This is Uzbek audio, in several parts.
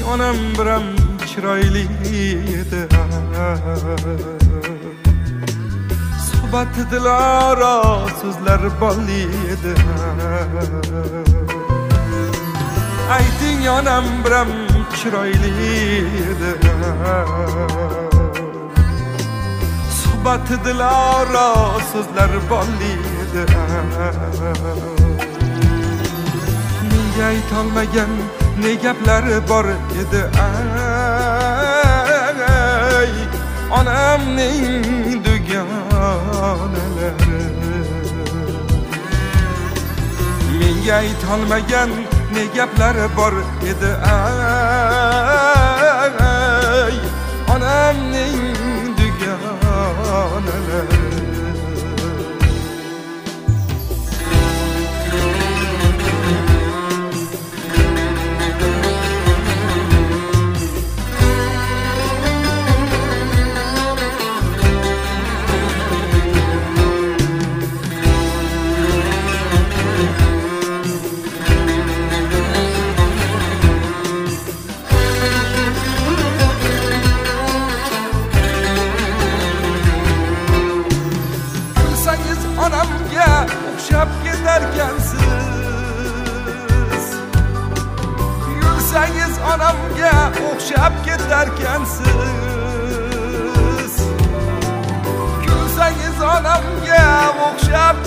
onam biram chiroyli edi. Suhbati dilara so'zlar bolli edi. Ayting onam biram chiroyli edi. Suhbati dilara so'zlar bolli edi. Menga aytolmagan ne gaplari bor edi. Ay, onamning dugonalari. Menga aytolmagan ne gaplari bor edi. Ay, onamning dugonalari. Onamga o'xshab ketarkansiz. Yursangiz onamga o'xshab ketarkansiz. Kulsangiz onamga o'xshab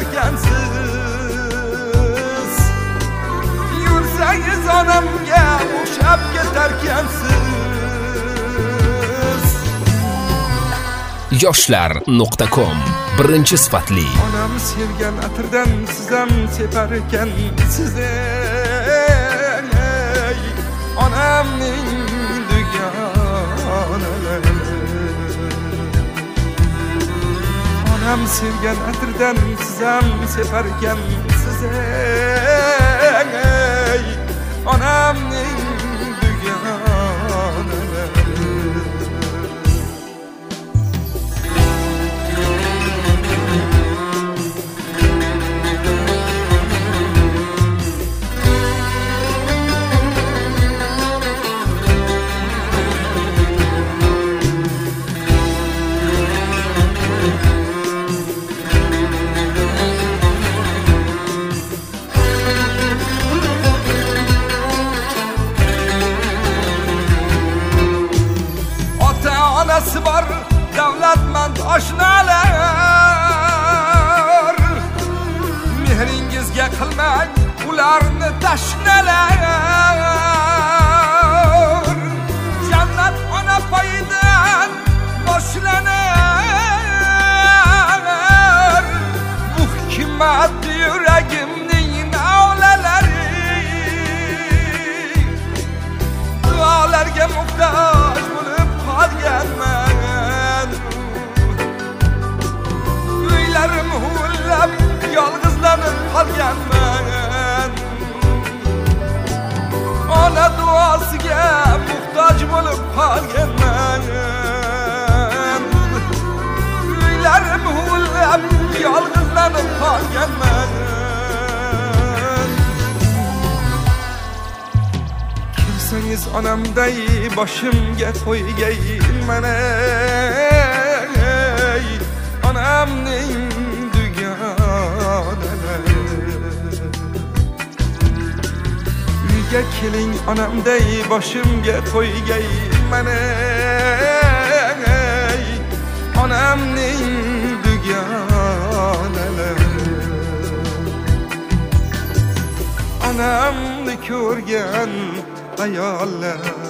ketarkansiz. Yursangiz onamga o'xshab ketarkansiz. yoshlar.com birinchi sifatli. Onam sevgan atirdan sizam separ ekan sizni. Onamning dugonalari. Onam sevgan atirdan sizam separ ekan sizni. Onamning dugonalari. Onasi bor davlatmand oshnalar. Mehringizga qilmang ularni tashnalar. Jannat ona poyidan boshlanar. Bu hikmat yuragimning navlalari. Duolarga muhtoj bo'lib qolganman. Uylarim huvillab yolg'izlanib qolganman. Ona duosiga muhtoj bo'lib qolganman. Uylarim huvillab yolg'izlanib qolganman. Kimsangiz onamday boshimga qo'ygayman. Onamning dugonalari. Uyga keling onamday boshimga qo'ygayman. Onamning dugonalari. Onamni ko'rgan ayollar